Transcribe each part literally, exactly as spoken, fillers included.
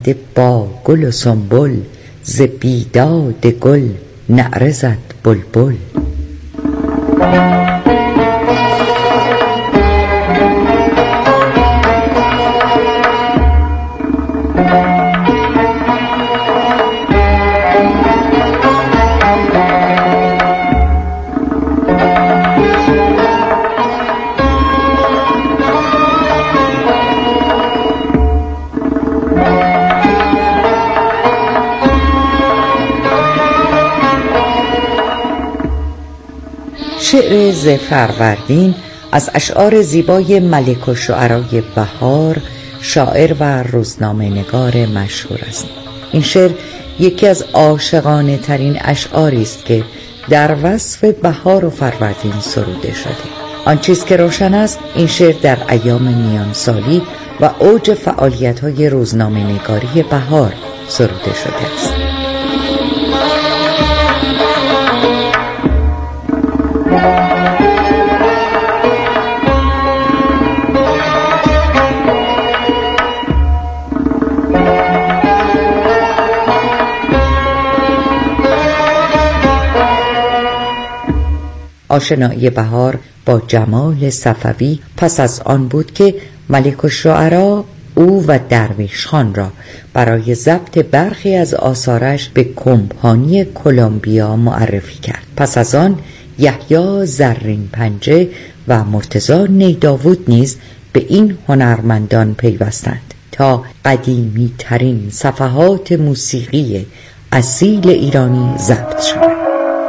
رفته با گل و سنبل، ز بیداد گل نعره زد بلبل. شعر ز فروردین از اشعار زیبای ملک الشعرای بهار، شاعر و روزنامه نگار مشهور است. این شعر یکی از عاشقانه ترین اشعاری است که در وصف بهار و فروردین سروده شده. آن چیز که روشن است این شعر در ایام میان سالی و اوج فعالیت‌های روزنامه نگاری بهار سروده شده است. آشنایی بهار با جمال صفوی پس از آن بود که ملک الشعرا او و درویش خان را برای ضبط برخی از آثارش به کمپانی کلمبیا معرفی کرد. پس از آن یحیی زرین پنجه و مرتضی نیداود نیز به این هنرمندان پیوستند تا قدیمی ترین صفحات موسیقی اصیل ایرانی ضبط شود.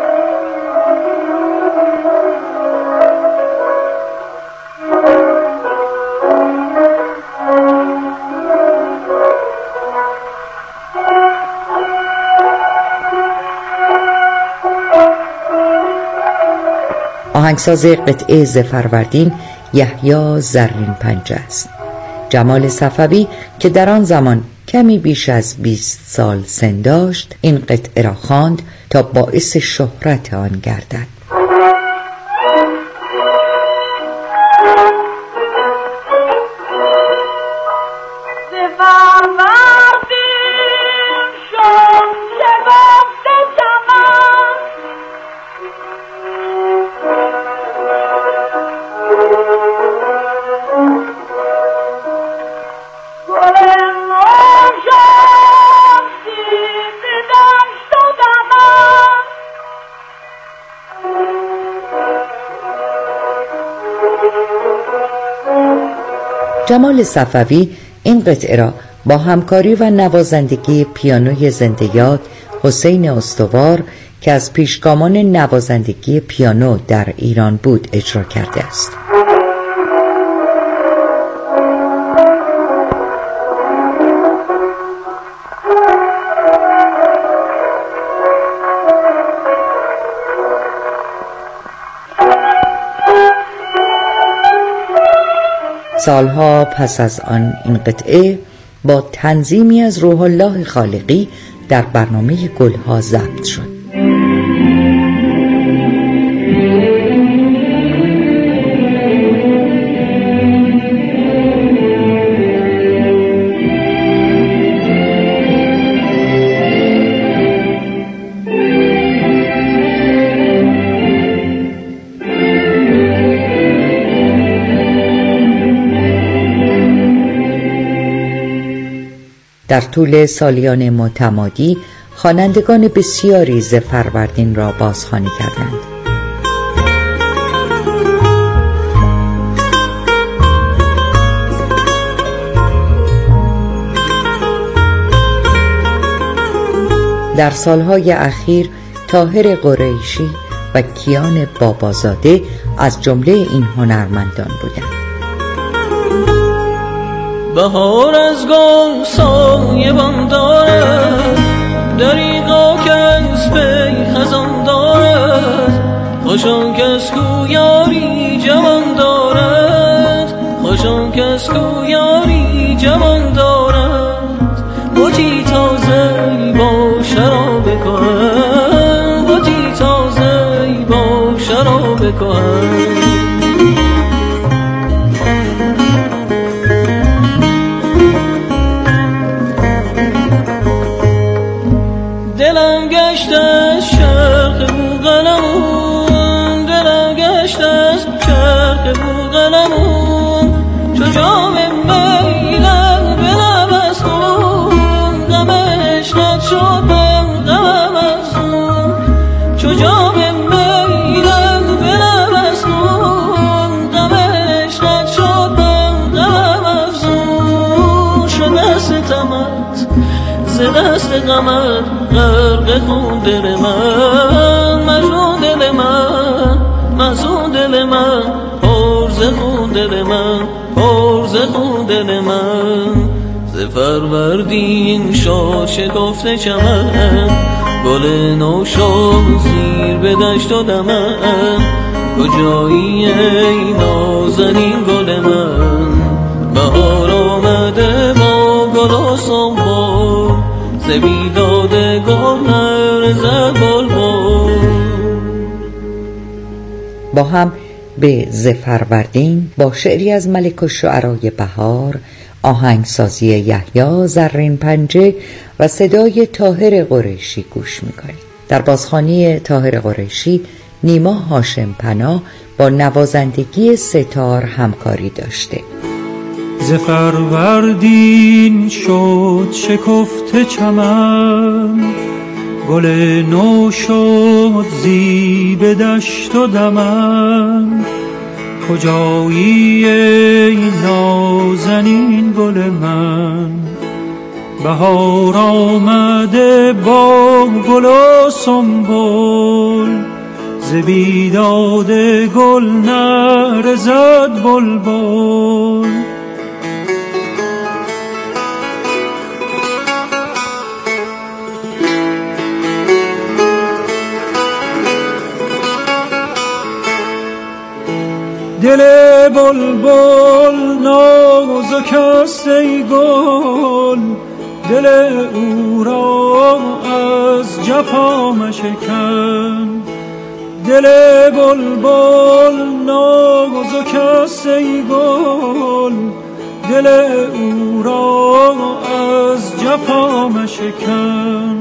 آهنگساز قطعه ز فروردین یحیی زرین پنجه است. جمال صفوی که در آن زمان کمی بیش از بیست سال سن داشت این قطعه را خواند تا باعث شهرت آن گردد. جمال صفوی این قطعه را با همکاری و نوازندگی پیانوی زنده یاد حسین استوار که از پیشگامان نوازندگی پیانو در ایران بود اجرا کرده است. سالها پس از آن این قطعه با تنظیمی از روح الله خالقی در برنامه گلها ضبط شد. در طول سالیان متمادی خوانندگان بسیاری ز فروردین را بازخوانی کردند. در سالهای اخیر طاهر قریشی و کیان بابازاده از جمله این هنرمندان بودند. بهار از گل سایه بان دارد، دریغا کس پی خزان دارد. خوش آن کس کو یاری جوان دارد، خوش آن کس کو یاری جوان دارد. بوتی تازه با شراب کهن، بوتی تازه با شراب کهن. دست دست غمت غرق خون دل من، مجنون دل من، محزون دل من، پرز خون دل من، پرز خون دل من. ز فروردین شد شکفته چمن، گل نو شد زیر به دشت و دمن. کجایی ای نازنین گل من، بهار آمده با گل و سنبل، ز بیداد گل نرزد بلبل. با هم به ز فروردین با شعری از ملک الشعرای بهار، آهنگسازی یحیی زرین پنجه و صدای طاهر قریشی گوش می‌کنید. در بازخوانی طاهر قریشی نیما هاشم پناه با نوازندگی ستار همکاری داشته. ز فروردین شد شکفته چمن، گل نو شد زی به دشت و دمن. کجایی ای نازنین گل من، بهار آمده با گل و سنبل، ز بیداد گل نرزد بلبل. دل بلبل نازک است ای گل، دل او را از جفا مشکن. دل بلبل نازک است ای گل، دل او را از جفا مشکن.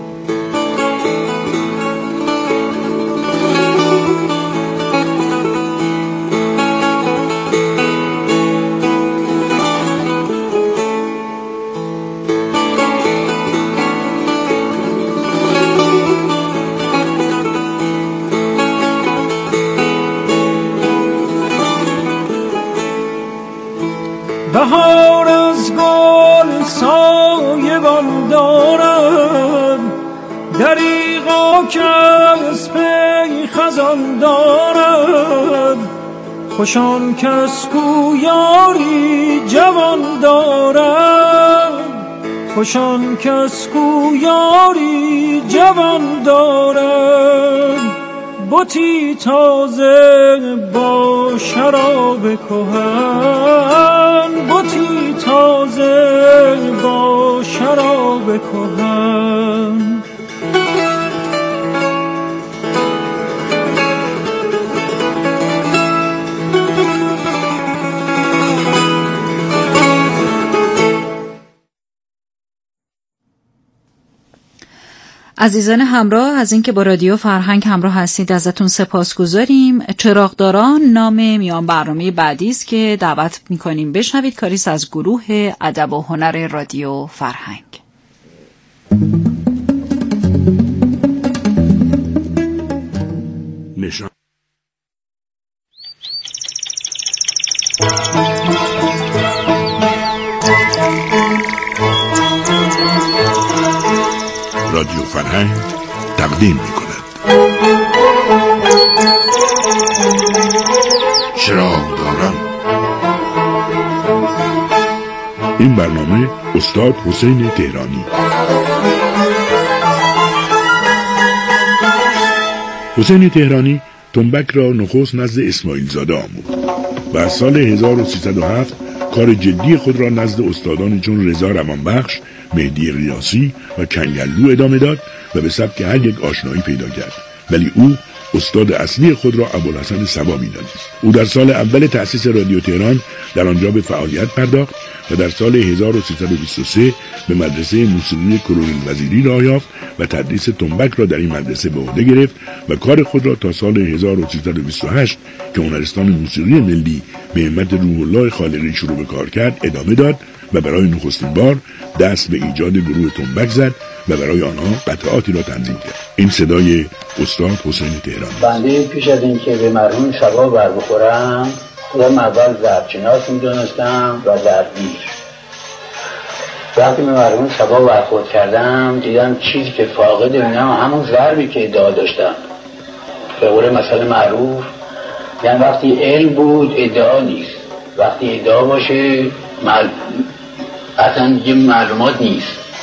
بهار از گل سایبان دارد، دریغا که از پی خزان دارد. خوشان کس کو یاری جوان دارد، خوشان کس کو یاری جوان دارد. بتی تازه با شراب کهن، بتی تازه با شراب کهن. عزیزان همراه از اینکه با رادیو فرهنگ همراه هستید ازتون سپاسگزاریم. چراغداران نام میان برنامه بعدی است که دعوت میکنیم بشنوید. کاریست از گروه ادب و هنر رادیو فرهنگ. نشان رادیو فرهنگ تقدیم می کند چراغداران. این برنامه استاد حسین تهرانی. حسین تهرانی تنبک را نخست نزد اسماعیل زاده آموخت و از سال هزار و سیصد و هفت کار جدی خود را نزد استادان چون رضا روانبخش، مهدی ریاسی و کنگلو ادامه داد و به سبک هر یک آشنایی پیدا کرد. ولی او استاد اصلی خود را ابوالحسن صبا می‌دانست. او در سال اول تأسیس رادیو تهران در آنجا به فعالیت پرداخت و در سال هزار و سیصد و بیست و سه به مدرسه موسیقی کرونل وزیری راه یافت و تدریس تنبک را در این مدرسه به عهده گرفت و کار خود را تا سال هزار و سیصد و بیست و هشت که هنرستان موسیقی ملی به همت روح الله خالقی شروع به کار کرد ادامه داد و برای نخستین بار دست به ایجاد گروه تنبک زد و برای آنها قطعاتی را تنظیم کرد. این صدای استاد حسین تهرانی. بنده پیش از این که به مرحوم صبا بر بخورم خودم اول ضبط‌شناس می‌دونستم و درویش. وقتی به مرحوم صبا برخورد کردم دیدم چیزی که فاقد اینا همون ضربی که ادعا داشتم. به قول مثل معروف یعنی وقتی علم بود ادعا نیست، وقتی ادعا باشه مل... اصلا یه معلومات نیست.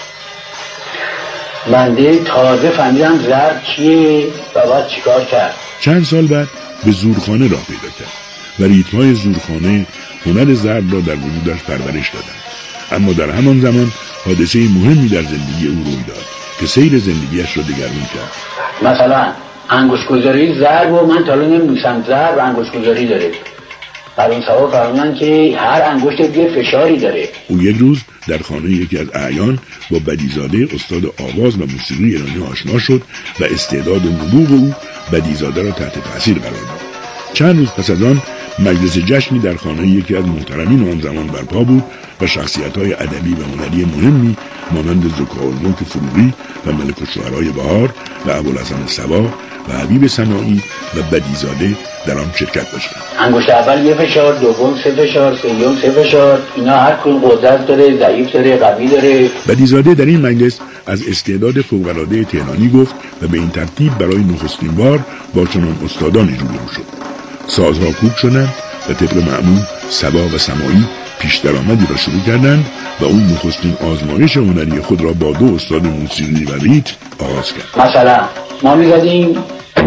بنده تازه فهمیدم ضرب چیه و باید چیکار کرد. چند سال بعد به زورخانه راه پیدا کرد و ریتم‌های زورخانه هنر ضرب را در وجودش پرورش دادند. اما در همان زمان حادثه مهمی در زندگی او روی داد که سیر زندگیش را دگرگون کرد. مثلا انگشت‌گذاری ضرب و من تا الان نمی‌دونستم ضرب انگشت‌گذاری داره. برای صاحب فرمودن که هر انگشت یه فشاری داره. او یک روز در خانه یکی از اعیان با بدیزاده استاد آواز و موسیقی ایرانی آشنا شد و استعداد و نبوغ او بدیزاده را تحت تاثیر قرار داد. چند روز پس از آن مجلس جشنی در خانه یکی از محترمین آن زمان برپا بود و شخصیت‌های ادبی و هنری مهمی مانند ذوالملک فروغی و ملک الشعرای بهار و ابوالحسن صبا و حبیب سنایی و بدیزاده در آن شرکت داشتند. انگشت اول یه فشار، دوم سه فشار، سوم سه فشار، اینا هر کدوم قدرت داره، ضعیف داره، قوی داره. بدیزاده در این مجلس از استعداد فوق‌العاده تهرانی گفت و به این ترتیب برای نخستین بار با چنان استادانی روبرو شد. سازها کوک شدند و طبق معمول صبا و سمایی پیش درآمدی را شروع کردند و اون نخستین آزمایش هنری خود را با دو استاد موسیقی و ریتم آغاز کرد. مثلا ما می‌زدیم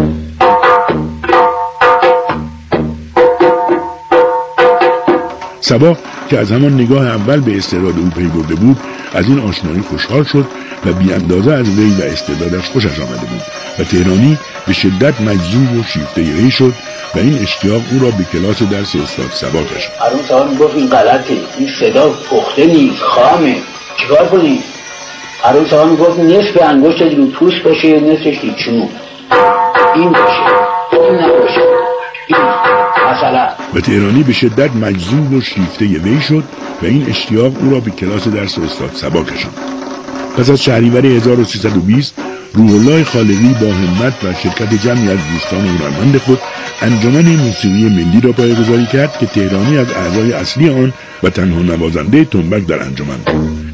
صبا که از همان نگاه اول به استعداد او پی برده بود از این آشنایی خوشحال شد و بی اندازه از وی و استعدادش خوشش آمده بود و تهرانی به شدت مجذوب و شیفته وی شد و این اشتیاق او را به کلاس درس استاد صبا کشاند. هرون صاحب میگفت این غلطه، این صدا پخته نیست، خامه، چیکار کنی؟ هرون صاحب میگفت نصف انگشت رو پوست باشه، نصفش رو چوب، این باشه، اون نباشه، این مثلا. و تهرانی به شدت مجذوب و شیفته وی شد و این اشتیاق او را به کلاس درس استاد صبا کشاند. پس از شهریور هزار و سیصد و بیست روح الله خالقی با همت و شرکت جمعی از دوستان هنرمند خود انجمن موسیقی ملی را پایه‌گذاری کرد که تهرانی از اعضای اصلی آن و تنها نوازنده تنبک در انجمن بود.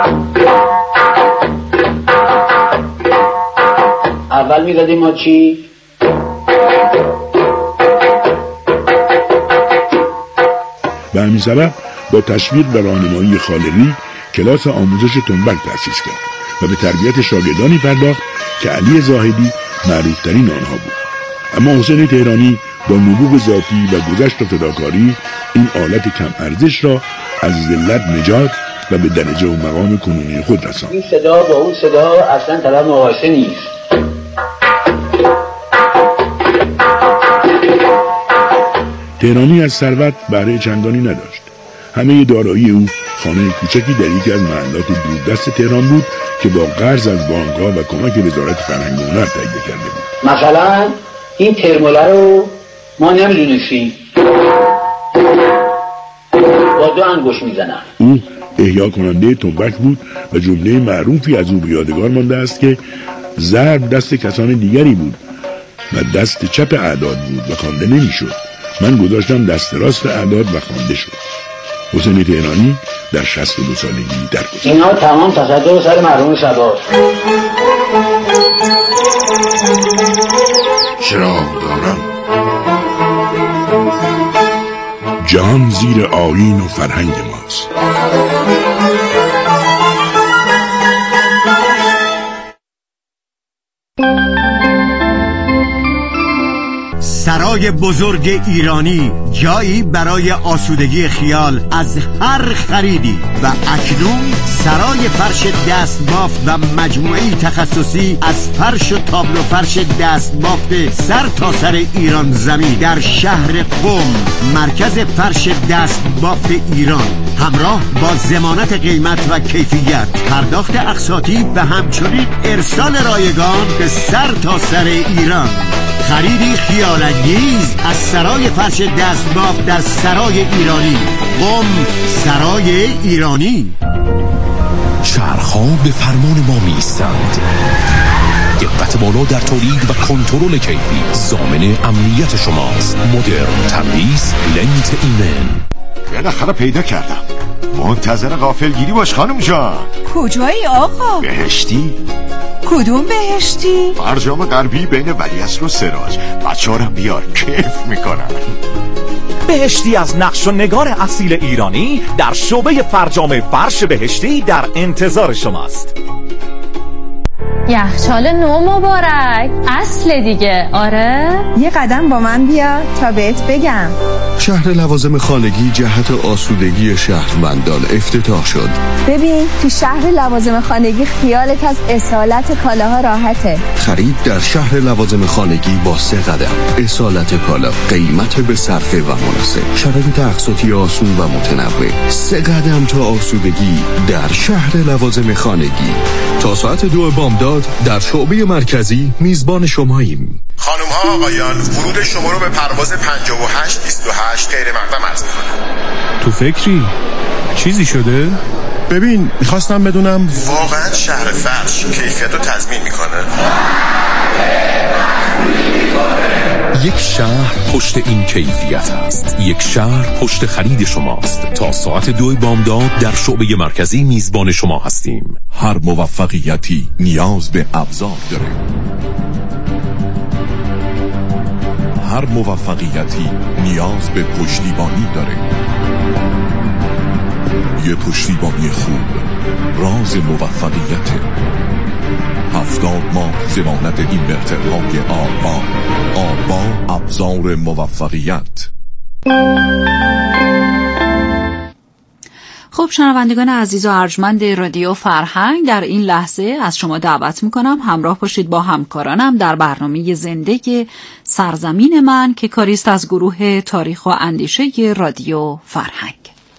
اول می‌زدیم ما چی؟ به همین سبب با تشویق و راهنمایی خالقی کلاس آموزش تنبک تأسیس کرد و به تربیت شاگردانی پرداخت که علی زاهدی معروفترین آنها بود. اما حسین تهرانی با نبوغ ذاتی و گذشت و فداکاری این آلت کم ارزش را از ذلت نجات و به درجه و مقام کنونی خود رساند. این صدا با اون صدا اصلا طلب مقایسه نیست. تهرانی از ثروت بهره چندانی نداشت. همه دارایی او خانه کوچکی در یکی از محلات دوردست تهران بود که با قرض از بانک‌ها و کمک وزارت فرهنگ و هنر تهیه کرده بود. مثلا این ترموله رو ما نمیدونستیم، با دو انگشت میزنن. او احیا کننده تنبک بود و جمله معروفی از او به یادگار مانده است که ضرب دست کسان دیگری بود و دست چپ اعداد بود و خوانده نمیشد. من گذاشتم دست راست اعداد و خوانده شد. حسین تهرانی در شصت و دو سالگی درگذشت. اینا تمام تصدق سر مرحوم صباست. چراغ دارم جهان زیر آیین و فرهنگ ماست. سرای بزرگ ایرانی، جایی برای آسودگی خیال از هر خریدی. و اکنون سرای فرش دستبافت و مجموعی تخصصی از فرش و تابلو فرش دستبافت سر تا سر ایران زمین در شهر قم، مرکز فرش دستبافت ایران، همراه با ضمانت قیمت و کیفیت، پرداخت اقساطی و همچنین ارسال رایگان به سر تا سر ایران. خریدی خیال انگیز از سرای فرش دستبافت در سرای ایرانی، قم، سرای ایرانی. چرخ‌ها به فرمان ما می‌ایستند. دقت بالا در تولید و کنترل کیفی ضامن امنیت شماست. مدرن تمیز لنت ایمن. بالاخره پیدا کردم. منتظر غافلگیری باش خانم جان. کجایی آقا؟ بهشتی. کدوم بهشتی؟ فرجام غربی بین ولیعصر و سراج. بچه‌ها رو بیار، کیف میکنن. بهشتی از نقش و نگار اصیل ایرانی در شعبه فرجام فرش بهشتی در انتظار شماست. یخچال نو مبارک، اصل دیگه. آره یه قدم با من بیا تا بهت بگم. شهر لوازم خانگی جهت آسودگی شهروندان افتتاح شد. ببین تو شهر لوازم خانگی خیالت از اصالت کالاها راحته. خرید در شهر لوازم خانگی با سه قدم. اصالت کالا، قیمت به صرفه و مناسب، شرایط اقساطی آسون و متنوع. سه قدم تا آسودگی در شهر لوازم خانگی. تا ساعت دو بامداد در شعبه مرکزی میزبان شماییم. خانم ها آقایان، ورود شما رو به پرواز پنجاه و هشت بیست و هشت غیر مقدم عرض می‌کنم. تو فکری؟ چیزی شده؟ ببین میخواستم بدونم واقعا شهر فرش کیفیت رو تضمین میکنه؟ یک شهر پشت این کیفیت است. یک شهر پشت خرید شماست. تا ساعت دو بامداد در شعبه مرکزی میزبان شما هستیم. هر موفقیتی نیاز به ابزار داره. هر موفقیتی نیاز به پشتیبانی داره. یه پشتیبانی خوب راز موفقیته. هفتاد ماه ضمانت اینورترهای آربا. آربا ابزار موفقیت. خب شنوندگان عزیز و ارجمند رادیو فرهنگ، در این لحظه از شما دعوت میکنم همراه باشید با همکارانم در برنامه زنده سرزمین من که کاریست از گروه تاریخ و اندیشه رادیو فرهنگ.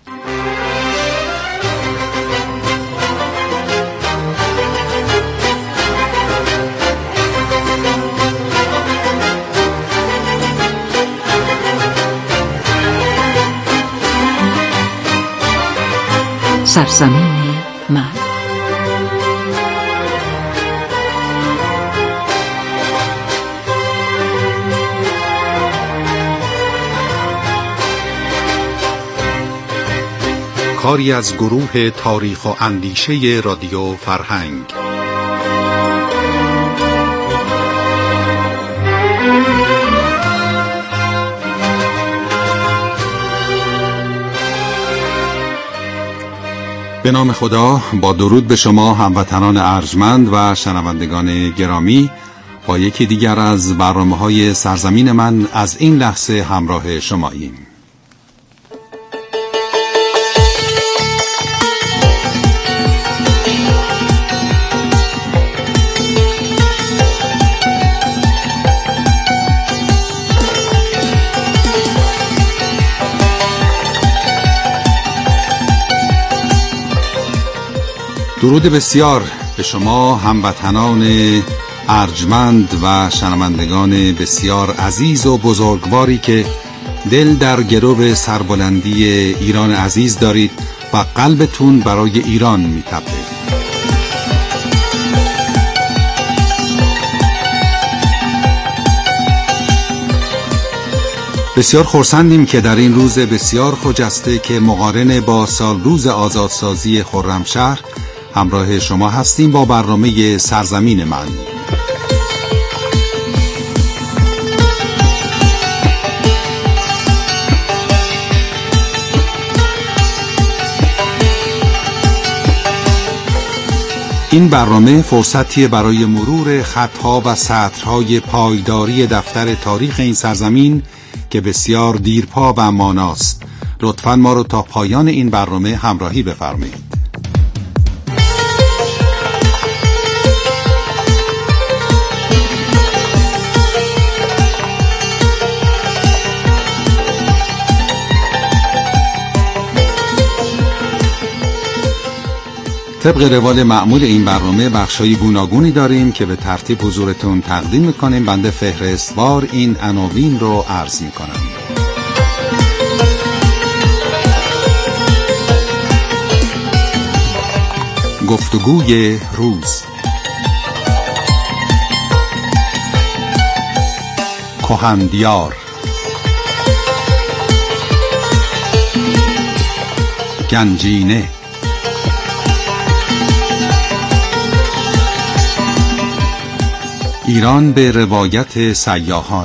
سرزمین من. کاری از گروه تاریخ و اندیشه رادیو فرهنگ. به نام خدا، با درود به شما هموطنان ارجمند و شنوندگان گرامی، با یکی دیگر از برنامه‌های سرزمین من از این لحظه همراه شماییم. درود بسیار به شما هموطنان ارجمند و شنوندگان بسیار عزیز و بزرگواری که دل در گرو سربلندی ایران عزیز دارید و قلبتون برای ایران میتپه. بسیار خرسندیم که در این روز بسیار خجسته که مقارن با سال روز آزادسازی خرمشهر همراه شما هستیم با برنامه سرزمین من. این برنامه فرصتی برای مرور خطها و سطرهای پایداری دفتر تاریخ این سرزمین که بسیار دیرپا و ماناست. لطفاً ما رو تا پایان این برنامه همراهی بفرمایید. طبق روال معمول این برنامه بخشای گوناگونی داریم که به ترتیب حضورتون تقدیم میکنیم. بنده فهرستوار این عناوین رو عرض میکنم. گفتگوی روز، کهندیار، گنجینه. ایران به روایت سیاحان.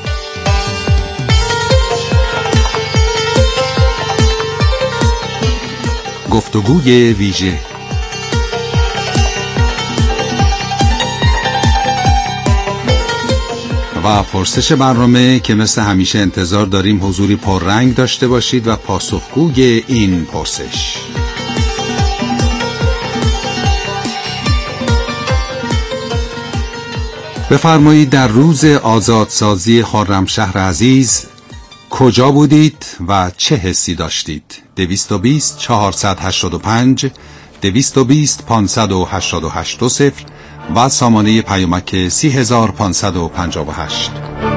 گفتگوی ویژه. و پرسش برنامه که مثل همیشه انتظار داریم حضوری پررنگ داشته باشید و پاسخگوی این پرسش. بفرمایید در روز آزادسازی خرمشهر عزیز کجا بودید و چه حسی داشتید؟ دویست و بیست چهارصد و هشتاد و پنج دویست و بیست پانصد و هشتاد و هشت دو صفر و سامانه پیامک سی هزار پانصد و پنجاه و هشت.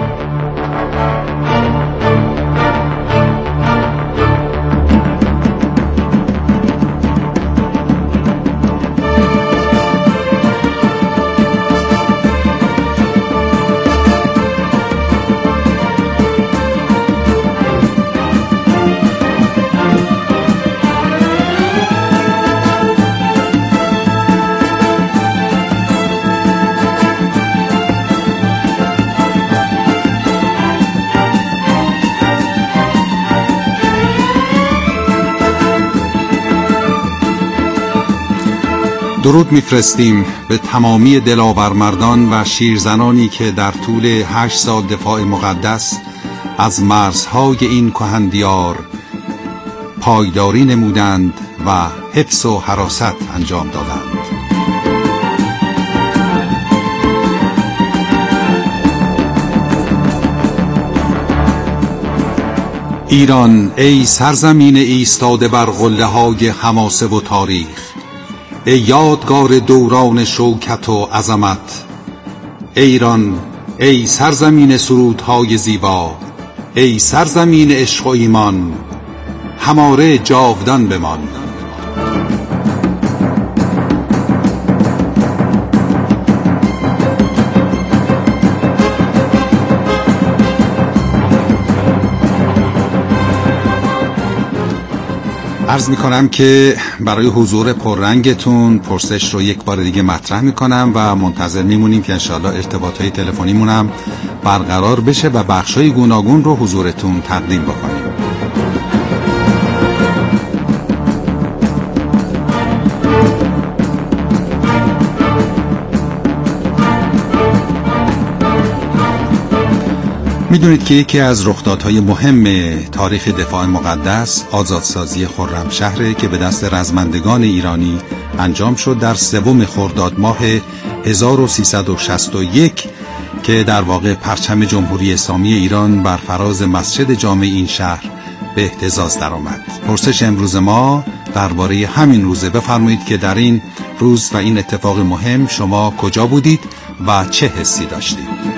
درود میفرستیم به تمامی دلاورمردان و شیرزنانی که در طول هشت سال دفاع مقدس از مرزهای این کهن دیار پایداری نمودند و حفظ و حراست انجام دادند. ایران ای سرزمین ایستاده بر قله‌های حماسه و تاریخ، ای یادگار دوران شوکت و عظمت. ایران ای سرزمین سرودهای زیبا، ای سرزمین عشق و ایمان، هماره جاودان بمان. عرض می کنم که برای حضور پررنگتون پرسش رو یک بار دیگه مطرح می کنم و منتظر میمونیم که انشاءالله ارتباط های تلفنیمون هم برقرار بشه و بخشای گوناگون رو حضورتون تقدیم بکنیم. میدونید که یکی از رخدادهای مهم تاریخ دفاع مقدس آزادسازی خرمشهر که به دست رزمندگان ایرانی انجام شد در سوم خرداد ماه هزار و سیصد و شصت و یک که در واقع پرچم جمهوری اسلامی ایران بر فراز مسجد جامع این شهر به اهتزاز درآمد. پرسش امروز ما درباره همین روزه. بفرمایید که در این روز و این اتفاق مهم شما کجا بودید و چه حسی داشتید؟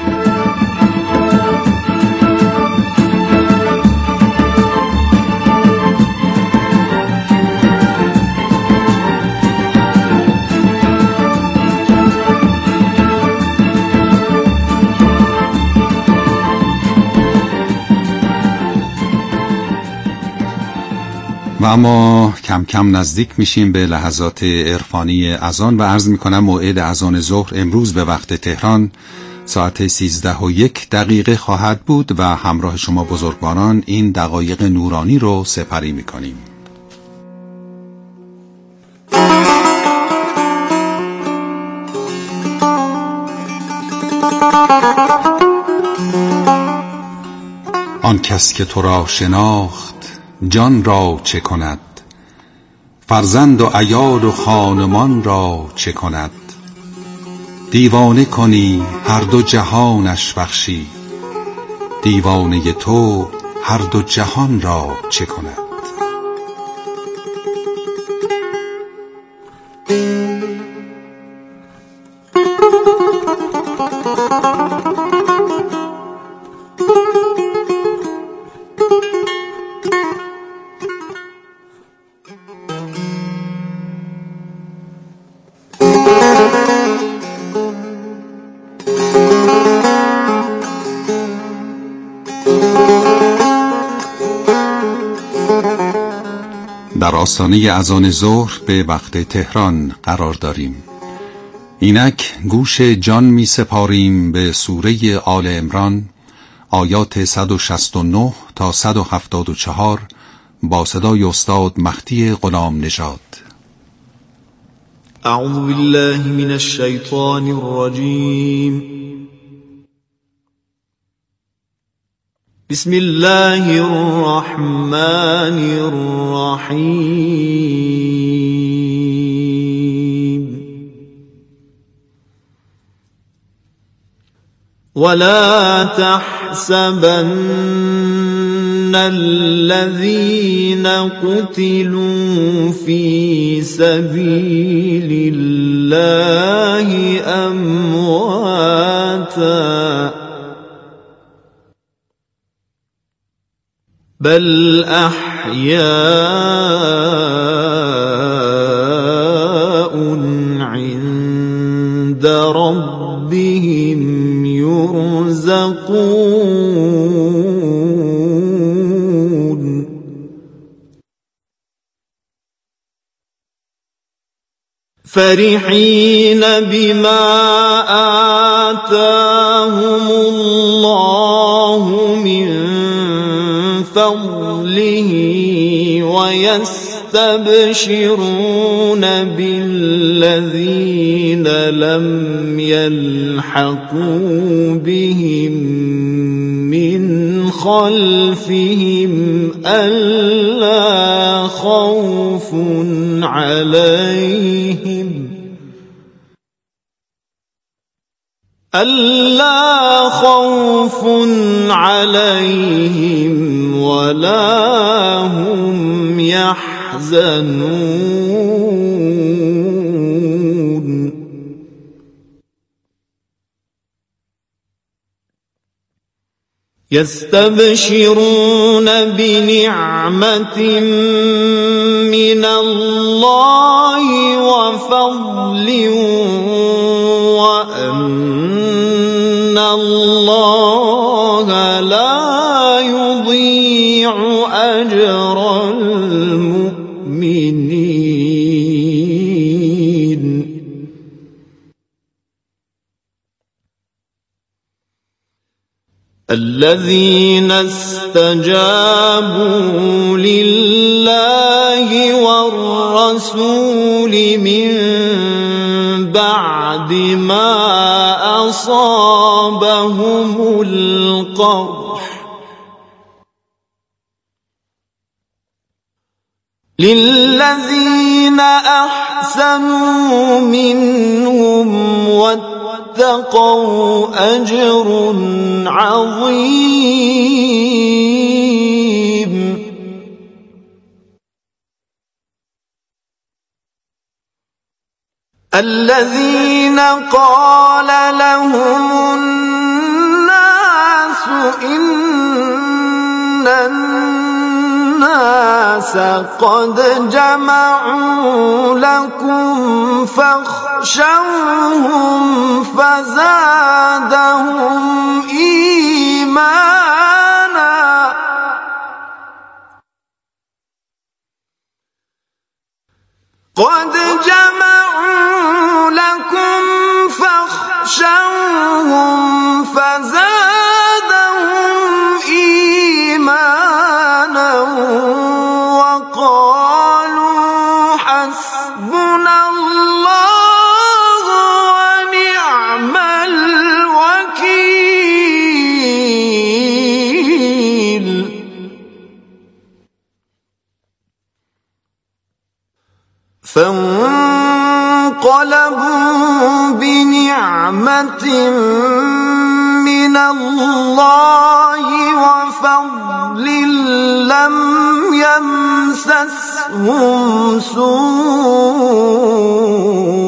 و اما کم کم نزدیک میشیم به لحظات عرفانی اذان و عرض میکنم موعد اذان ظهر امروز به وقت تهران ساعت سیزده و یک دقیقه خواهد بود و همراه شما بزرگواران این دقایق نورانی رو سپری میکنیم. آن کس که تو را شناخت جان را چه کند، فرزند و عیال و خانمان را چه کند. دیوانه کنی هر دو جهانش بخشی، دیوانه تو هر دو جهان را چه کند. در آستانه اذان ظهر به وقت تهران قرار داریم. اینک گوش جان می سپاریم به سوره آل عمران آیات صد و شصت و نه تا صد و هفتاد و چهار با صدای استاد مهدی غلام نژاد. اعوذ بالله من الشیطان الرجیم. بسم الله الرحمن الرحیم. ولا تحسبن الذين قتلوا في سبيل الله أمواتا بل أحياء عند ربهم يرزقون. فرحين بما آتاهم الله من فضله ويستبشرون بالذين لم يلحقوا بهم من خلفهم ألا خوف عليهم ألا خوف عليهم ولا هم يحزنون. يستبشرون بنعمة من الله وفضل وأن الله لا يضيع أجر المؤمنين. الذين استجابوا لله والرسول من بعد ما أصابهم القرح للذين أحسنوا منهم واتقوا أجر عظيم. الذين قال لهم الناس إن الناس قد جمعوا لكم فاخشوهم فزادهم إيمانا قد جمعوا لكم فاخشوهم فزادهم إيمانا وقالوا حسبنا الله ونعم الوكيل. فانقلبوا بنعمة من الله وفضل لم يمسسهم سوء